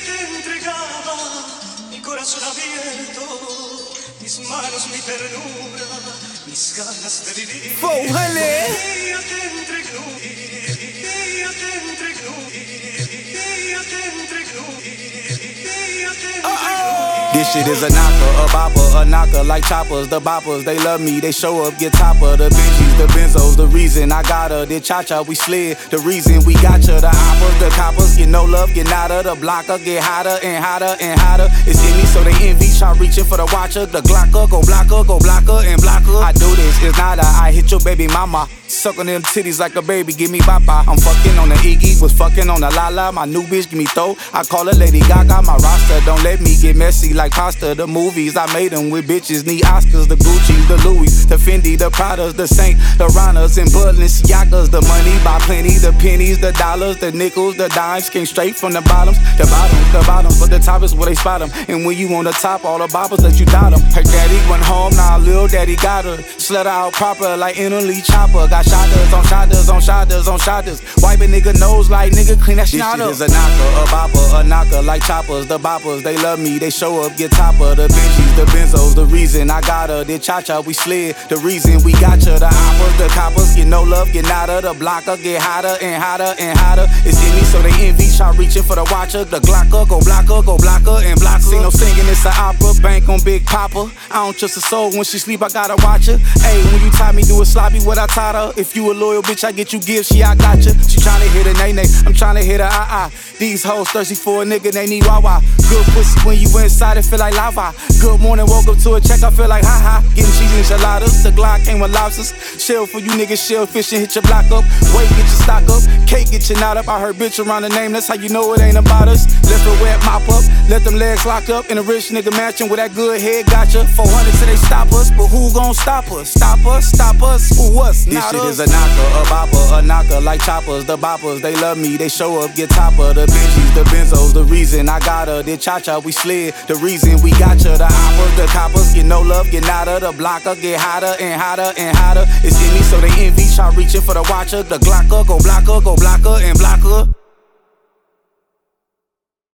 te entregaba mi corazón abierto, mis manos, mi ternura, mis ganas de vivir. Ella te entregó, ella te entregó, ella te entregó, ella te entregó. This shit is a knocker, a bopper, a knocker like choppers. The boppers, they love me, they show up, get topper. The Benjis, the Benzos, the reason I got her. The cha-cha, we slid, the reason we got ya. The hoppers, the coppers, get no love, get nada. The blocker, get hotter and hotter and hotter. It's in me, so they envy, try reaching for the watcher. The glocker, go blocker and blocker. I do this, it's nada, I hit your baby mama. Sucking them titties like a baby, give me bapa. I'm fucking on the Iggy, was fucking on the Lala. My new bitch, give me throw. I call her Lady Gaga, my roster. Don't let me get messy like pasta. The movies, I made them with bitches. Need Oscars, the Gucci's, the Louis, the Fendi, the Pradas, the Saint, the Ranas, and Balenciagas. The money by plenty, the pennies, the dollars, the nickels, the dimes. Came straight from the bottoms, the bottoms. But the top is where they spot them. And when you on the top, all the boppers that you doubt them. Her daddy went home, now little daddy got her. Slut her out proper like Italy chopper. Got shotters on shotters on shotters on shotters. Wipe a nigga nose like nigga clean that shit up. This shit is a knocker, a bopper, a knocker like choppers. The boppers, they love me, they show up, get topper. The Benjis, the Benzos, the reason I got her. The cha-cha, we slid, the reason we got ya. The hoppers, the coppers, get no love, get nada. The blocker, get hotter and hotter and hotter. It's in me, so they envy, try reaching for the watcher. The glocker, go blocker and blocker. See no singing, it's an opera, bank on Big Papa. I don't trust a soul, when she sleep, I gotta watch her. Hey, when you taught me do it sloppy, what I taught her. If you a loyal bitch, I get you gifts, yeah, I got ya. She tryna hit a nay-nay, I'm tryna hit a ah-ah. These hoes thirsty for a nigga, they need wah-wah. Good pussy when you inside, it feel like lava. Good morning, woke up to a check, I feel like ha-ha. Getting cheesy enchiladas, the Glock came with lobsters. Shell for you niggas, shell fish and hit your block up. Wait, get your stock up, cake, get your knot up. I heard bitch around the name, that's how you know it ain't about us. Left her wet, mop up, let them legs lock up. In a rich nigga mansion with that good head, gotcha. 400 till they stop us, but who gon' stop us? Stop us, who us? Not this shit us. Is a knocker, a bopper, a knocker like choppers. The boppers, they love me, they show up, get topper. The Benjis, the Benzos, the reason I got her. The cha-cha, we slid, the reason we got ya. The hoppers, the coppers, get no love, get nada. The blocker, get hotter and hotter and hotter. It's in me, so they envy, try reaching for the watcher. The glocker, go blocker and blocker.